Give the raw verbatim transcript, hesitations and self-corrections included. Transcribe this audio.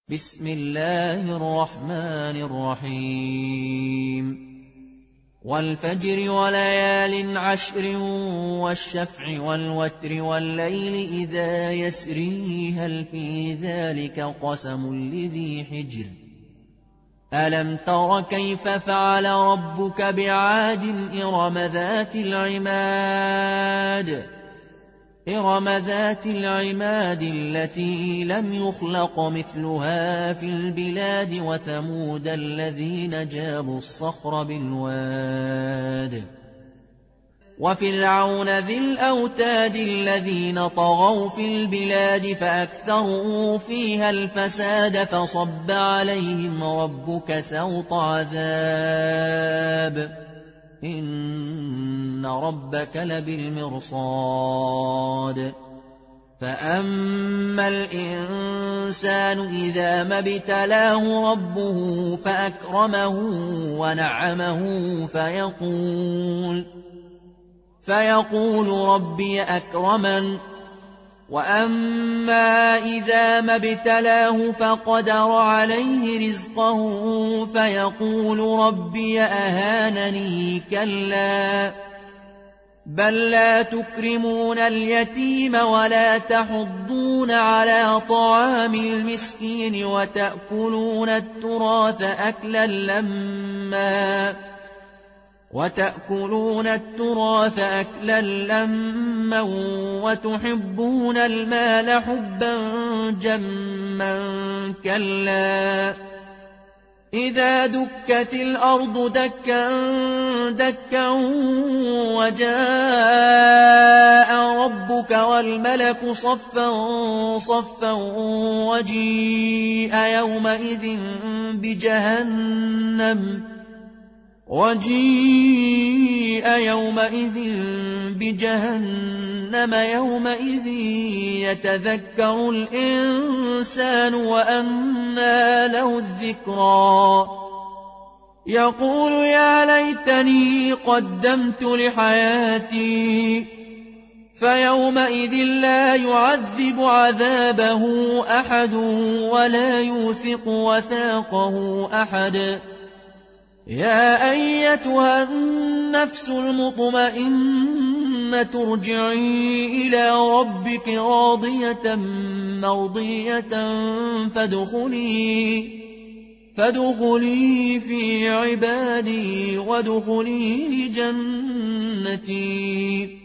بسم الله الرحمن الرحيم والفجر وليال عشر والشفع والوتر والليل إذا يسري هل في ذلك قسم لذي حجر ألم تر كيف فعل ربك بعاد إرم ذات العماد إرم ذات العماد التي لم يخلق مثلها في البلاد وثمود الذين جابوا الصخر بالواد وفرعون ذي الأوتاد الذين طغوا في البلاد فأكثروا فيها الفساد فصب عليهم ربك سوط عذاب إن ربك لبالمرصاد فأما الإنسان إذا ما ابتلاه ربه فأكرمه ونعمه فيقول فيقول ربي أكرمن وأما إذا ما ابتلاه فقدر عليه رزقه فيقول ربي أهانني كلا بل لا تكرمون اليتيم ولا تحضون على طعام المسكين وتأكلون التراث أكلا لما وتأكلون التراث أكلا لما وتحبون المال حبا جما كلا إذا دكت الأرض دكا دكا وجاء ربك والملك صفا صفا وجيء يومئذ بجهنم وجيء يومئذ بجهنم يومئذ يتذكر الإنسان وأنى له الذكرى يقول يا ليتني قدمت لحياتي فيومئذ لا يعذب عذابه أحد ولا يوثق وثاقه أحد يا أيتها النفس المطمئنة ارجعي إلى ربك راضية مرضية فادخلي فادخلي في عبادي وادخلي جنتي